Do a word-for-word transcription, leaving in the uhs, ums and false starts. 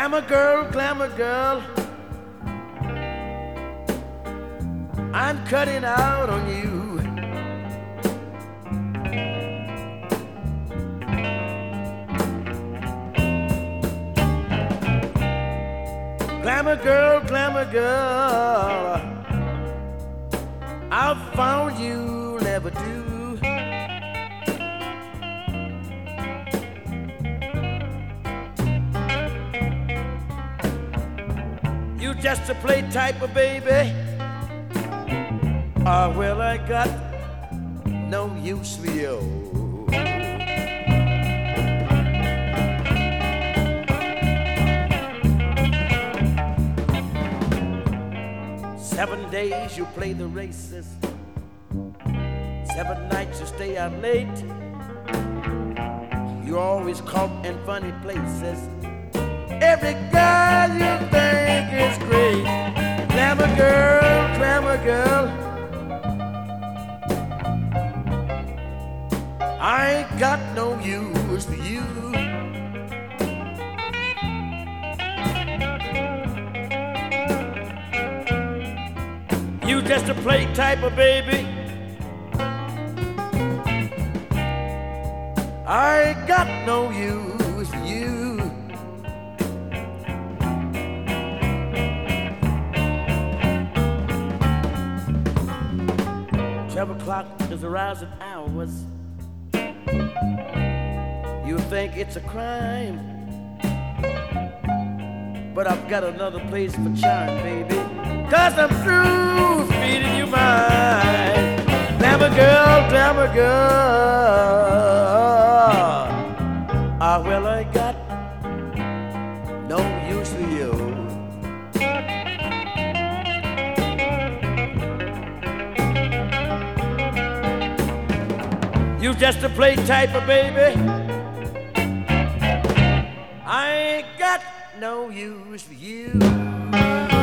Glamour girl, glamour girl, I'm cutting out on you. Glamour girl, glamour girl, I found you never do. You just a play type of baby. Ah, well, I got no use for you. Seven days you play the races, seven nights you stay out late. You always caught in funny places. Every girl you think is great. Glamour girl, glamour girl, I ain't got no use for you. You just a play type of baby. I ain't got no use for you. Twelve o'clock is the rising hours. You think it's a crime, but I've got another place for charm, baby. Cause I'm through feeding you mine. Glamour girl, glamour girl, ah, well, I got no use for you. You just a play type of baby. I ain't got no use for you.